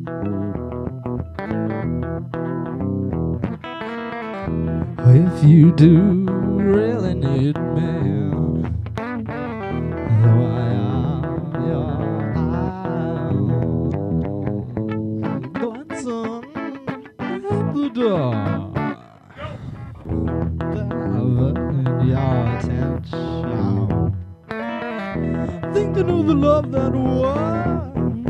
If you do really need me, though I am your Glance at the door, divert your attention, thinking of the love that was,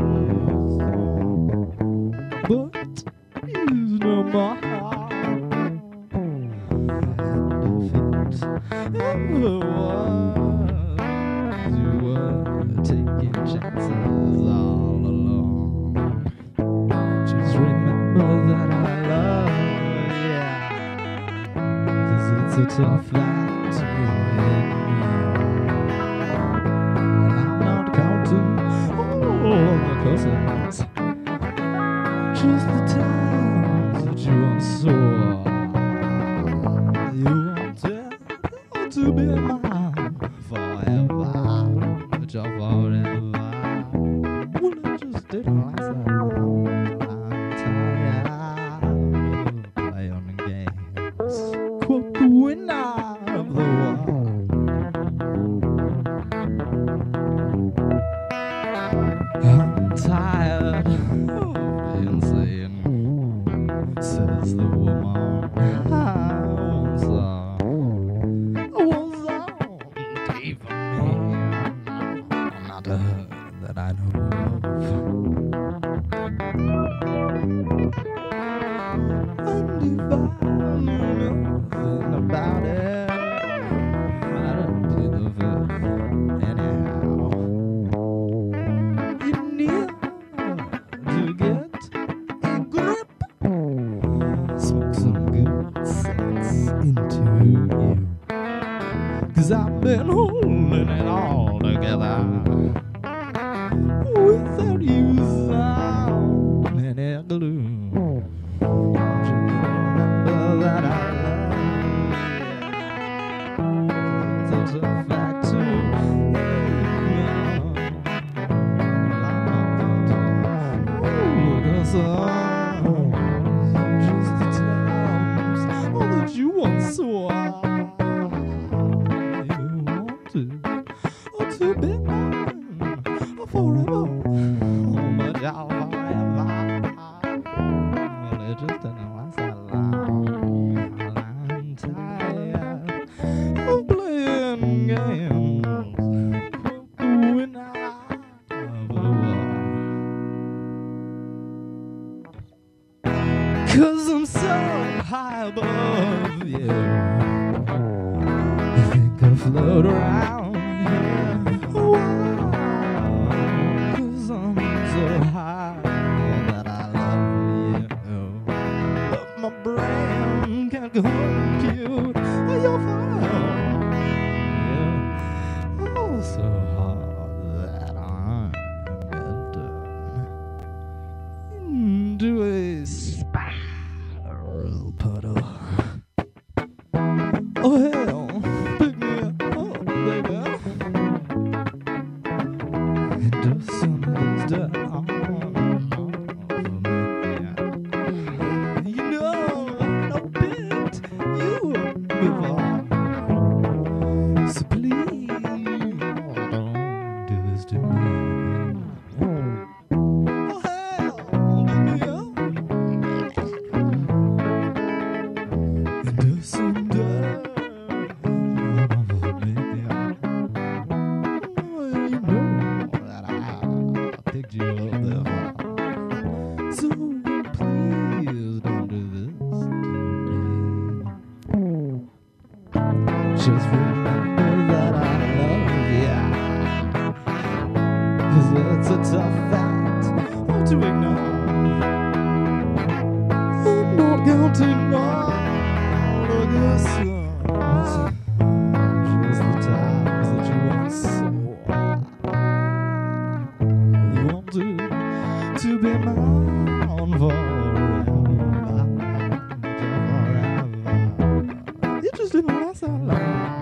but is no more. Ever was, you were taking chances all along. Just remember that I love you, 'cause it's a tough life to live. And I'm not counting all the cousins, just the times that you once saw. You wanted to be mine forever, but you're forever. Well, it just didn't last that long. I'm tired of playing games. Quote the winner of the war. I'm tired of being seen, says the woman I once saw. Not a her that I know of. And if I knew nothing about it, I'd plead the fifth anyhow. You need to get a grip, smoke some good sense into you, 'cause I've been holding it all together without you sound any glue. Just remember that I love you. It's a fact to ignore. Just the times that you once swore. To be mine forever, but I'll forever. Well, it just didn't last that long. I'm tired of playing games, going out of the war. 'Cause I'm so high above you, I think I'll float around. Cause I'm so high that I love you, but my brain can't compute your fire. Oh, so hard that I'm into a spiral puddle. Oh hell, pick me up, baby. Into some of this down for me. You know I've picked you up before, so please don't do this to me. Oh hell, pick me up into some dirt. So please don't do this to me. Just remember that I love ya, 'cause it's a tough fact to ignore. I'm not counting all of your sons, just the times that you once saw. You want to be mine forever. You just didn't last that long.